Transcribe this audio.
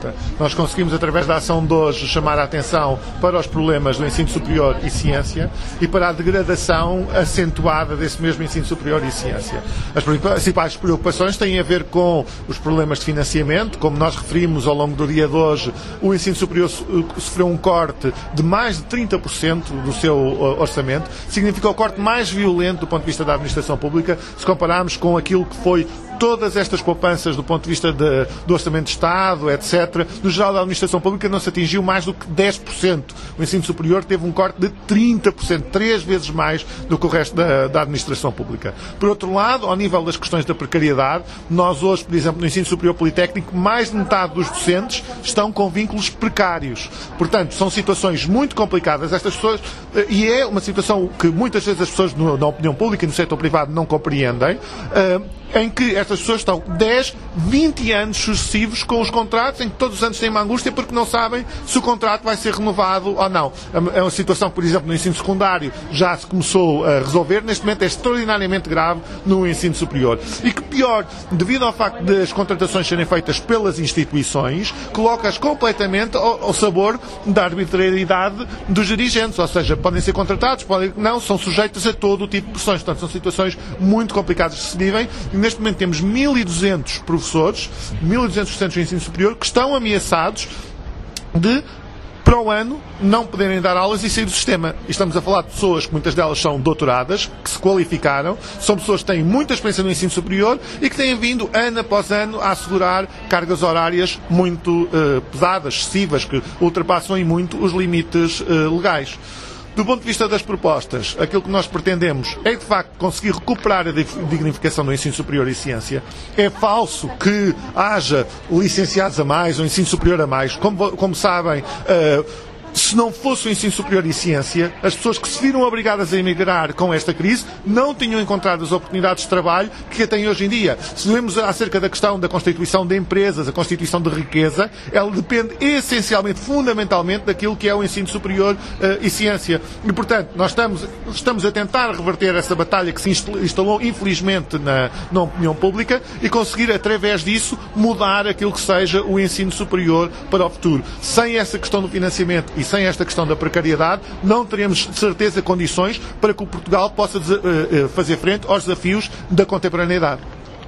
Nós conseguimos, através da ação de hoje, chamar a atenção para os problemas do ensino superior e ciência e para a degradação acentuada desse mesmo ensino superior e ciência. As principais preocupações têm a ver com os problemas de financiamento. Como nós referimos ao longo do dia de hoje, o ensino superior sofreu um corte de mais de 30% do seu orçamento. Significa o corte mais violento do ponto de vista da administração pública, se compararmos com aquilo que foi todas estas poupanças do ponto de vista do Orçamento de Estado, etc. No geral da administração pública não se atingiu mais do que 10%. O ensino superior teve um corte de 30%, 3 vezes mais do que o resto da administração pública. Por outro lado, ao nível das questões da precariedade, nós hoje, por exemplo, no ensino superior politécnico, mais de metade dos docentes estão com vínculos precários. Portanto, são situações muito complicadas. Estas pessoas, e é uma situação que muitas vezes as pessoas na opinião pública e no setor privado não compreendem, em que estas pessoas estão 10, 20 anos sucessivos com os contratos, em que todos os anos têm uma angústia porque não sabem se o contrato vai ser renovado ou não. É uma situação, por exemplo, no ensino secundário já se começou a resolver, neste momento é extraordinariamente grave no ensino superior. E que pior, devido ao facto de as contratações serem feitas pelas instituições, coloca-as completamente ao sabor da arbitrariedade dos dirigentes, ou seja, podem ser contratados, podem não, são sujeitos a todo o tipo de pressões. Portanto, são situações muito complicadas que se vivem. Neste momento temos 1.200 professores, 1.200 docentes do ensino superior que estão ameaçados de, para o ano, não poderem dar aulas e sair do sistema. E estamos a falar de pessoas que muitas delas são doutoradas, que se qualificaram, são pessoas que têm muita experiência no ensino superior e que têm vindo, ano após ano, a assegurar cargas horárias muito pesadas, excessivas, que ultrapassam em muito os limites legais. Do ponto de vista das propostas, aquilo que nós pretendemos é, de facto, conseguir recuperar a dignificação do ensino superior e ciência. É falso que haja licenciados a mais ou ensino superior a mais. Como sabem, se não fosse o ensino superior e ciência, as pessoas que se viram obrigadas a emigrar com esta crise não tinham encontrado as oportunidades de trabalho que a têm hoje em dia. Se vemos acerca da questão da constituição de empresas, a constituição de riqueza, ela depende essencialmente, fundamentalmente, daquilo que é o ensino superior e ciência. E, portanto, nós estamos a tentar reverter essa batalha que se instalou, infelizmente, na opinião pública e conseguir, através disso, mudar aquilo que seja o ensino superior para o futuro. Sem essa questão do financiamento e sem esta questão da precariedade, não teremos de certeza condições para que o Portugal possa fazer frente aos desafios da contemporaneidade.